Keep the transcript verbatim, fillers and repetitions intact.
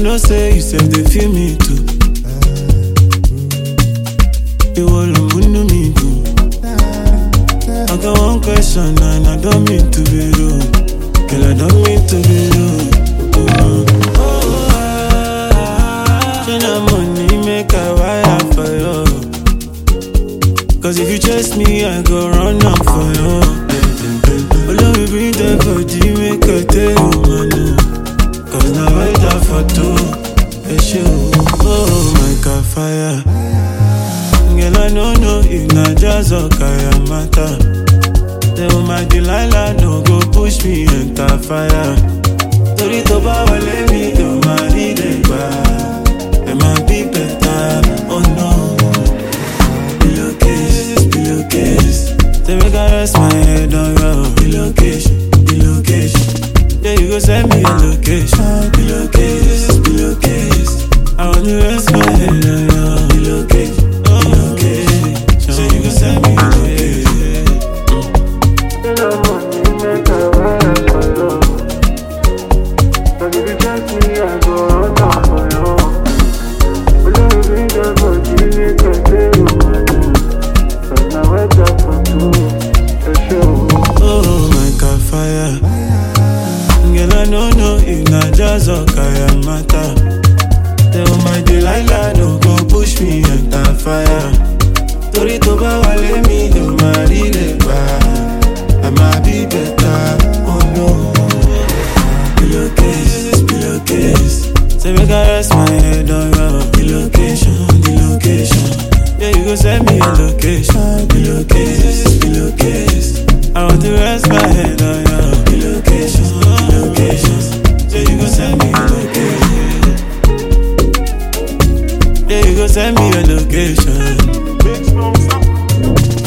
know say you said they feel me too. You all know me too. I got one question and I don't mean to be rude. Girl, I don't mean to be rude. Oh, oh, ah, ah, money make a wire for you. Cause if you chase me, I go run up for you. Oh, let me bring the body, make a tell you, man. Cause now I die for two. It's you. Oh, my God, fire. Girl, I don't know if not just a kaya matter. Tell my Delilah, no go push me enter fire. Tori to power, let me do my leading back. It might be better, oh no. Pillowcase, pillowcase. Say make I rest my head on your pillowcase, pillowcase. Yeah, you go send me a location. Pillowcase, pillowcase. I want to rest my head on your pillowcase, pillowcase. So you go send me a location. Oh my God, fire. Girl, I don't know if not just a kaya matter. Tell my Delilah, no go push me enter fire. Tori to power, let me do my relay back. I might be better, oh no. Pillowcase, pillowcase. Say make I rest my head on your pillowcation, the location. Yeah, you go send me a location. Pillowcase, pillowcase. I want to rest my head on your pillowcation, pillowcation. Yeah, you go send me a location. Yeah, you go send me a location.